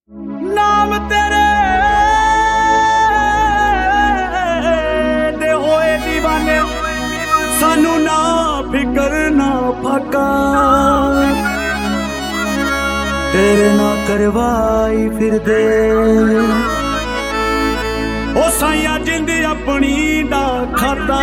नाम तेरे दे होए दीवाने, सानू ना फिकर ना फाका, तेरे ना करवाई फिर दे ओ साइया जिंद अपनी दा खाता,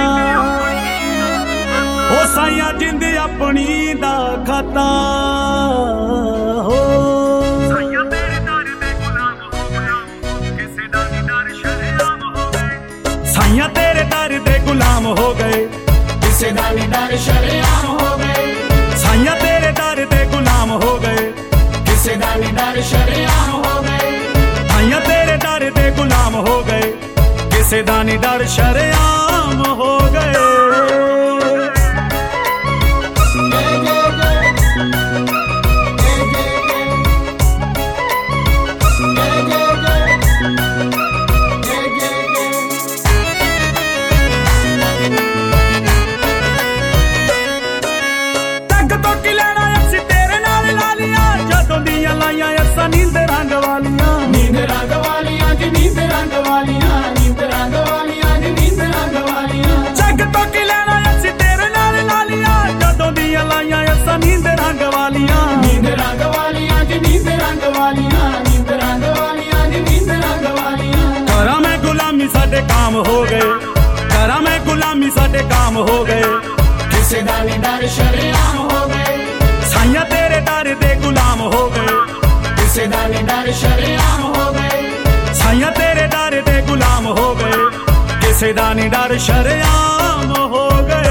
ओ साइया जिंद अपनी दा खाता हो। साइया तेरे दर दे गुलाम हो गया, किसे दा नी डर शर्म हो गए, साइया तेरे दर दे गुलाम हो गए, किसे दा नी डर शर्म हो गए, साइया तेरे दर दे गुलाम हो गए, किसे दा नी डर शर्म हो गए, साइया तेरे दर दे गुलाम हो गए, किसे दा नी डर शर्म हो गए। नींद रंग वालियां, नींद रंग वालियां जी, नींद रंग वालियां, नींद रंग वालियां जी, नींद रंग वालियां। जग तो की लेना असी तेरे नाल लालियां, जदों दियां लाइयां असां नींद रंग वालियां, नींद रंग वालियां जी, नींद रंग वालियां, नींद रंग वालियां जी, नींद रंग वालियां। करा मैं गुलामी साडे काम हो गए, करा मैं गुलामी साडे काम हो गए, किसे दा नी डर शर्म हो गए, साइया तेरे दर दे गुलाम हो गए, किसे दा नी डर शर्म हो गए, साइया तेरे दर दे गुलाम हो गए, किसे दा नी डर शर्म हो गए।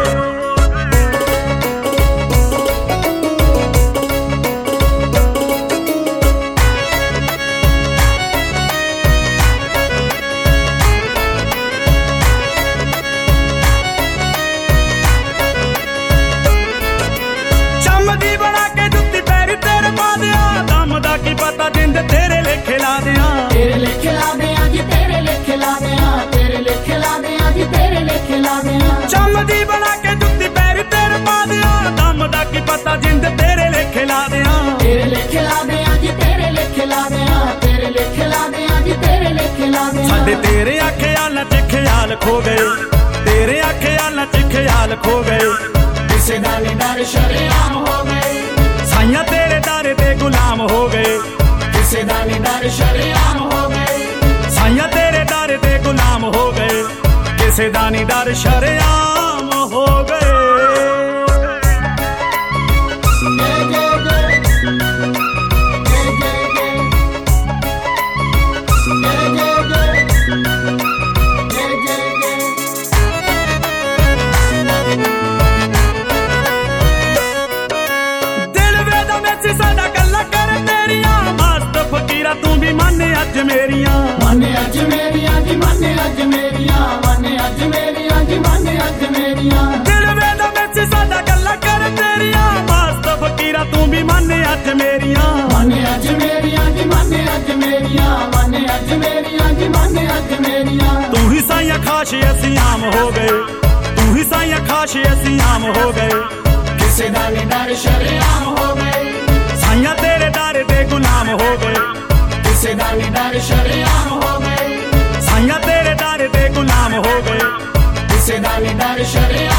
चमदी बना के जुत्ती पैरी तेरे पा दिया, दम दा की पता जिंद तेरे लेखे ला दिया, तेरे लेखे ला दिया जी, तेरे लेखे ला दिया, तेरे लेखे ला दिया जी, तेरे लेखे ला दिया। चमदी बना के जुत्ती पैरी तेरे पा दिया, दम दा की पता जिंद तेरे लेखे ला दिया, तेरे लेखे ला दिया जी, तेरे लेखे ला दिया, तेरे लेखे ला दिया जी, तेरे लेखे ला दिया। साडे तेरे ख्याल च ख्याल खो गए, तेरे ख्याल च ख्याल खो गए, किसे दा नी डर शर्म हो गए, साइया तेरे दर दे गुलाम हो गए, किसे दा नी डर शर्म हो गए, साइया तेरे दर दे गुलाम हो गए, किसे दा नी डर शर्म हो गए। साडा गल्ला कर तेरियां, मस्त फकीरा तू भी माने अज मेरियां, माने अज मेरियां जी, माने अज मेरियां, माने अज मेरियां जी, माने अज मेरियां। दिल वेदा विच साडा गल्ला कर तेरियां, मस्त फकीरा तू भी माने अज मेरियां, माने अज मेरियां जी, माने अज मेरियां, माने अज मेरियां जी, माने अज मेरियां। तू ही साइया खाश असीं आम हो गए, तू ही साइया खाश असीं आम हो गए, किसे दा नी डर शर्म हो गए, साइया तेरे दर दे गुलाम हो गए, किसे दा नी डर शर्म हो गए, साइया तेरे दर दे गुलाम हो गए, किसे दा नी डर शर्म